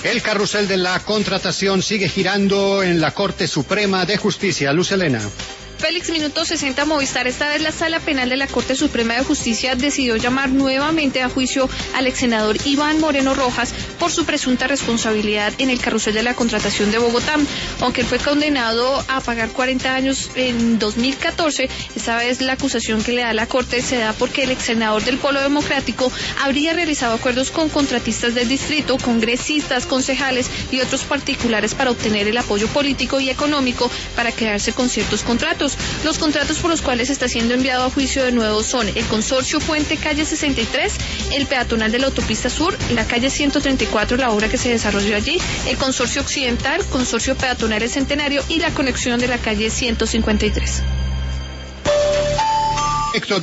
El carrusel de la contratación sigue girando en la Corte Suprema de Justicia. Luz Helena. Félix, minuto 60 Movistar. Esta vez la Sala Penal de la Corte Suprema de Justicia decidió llamar nuevamente a juicio al ex senador Iván Moreno Rojas por su presunta responsabilidad en el carrusel de la contratación de Bogotá. Aunque él fue condenado a pagar 40 años en 2014, esta vez la acusación que le da la Corte se da porque el ex senador del Polo Democrático habría realizado acuerdos con contratistas del distrito, congresistas, concejales y otros particulares para obtener el apoyo político y económico para quedarse con ciertos contratos. Los contratos por los cuales está siendo enviado a juicio de nuevo son el Consorcio Puente Calle 63, el peatonal de la Autopista Sur, la calle 134, la obra que se desarrolló allí, el Consorcio Occidental, Consorcio Peatonal El Centenario y la conexión de la calle 153.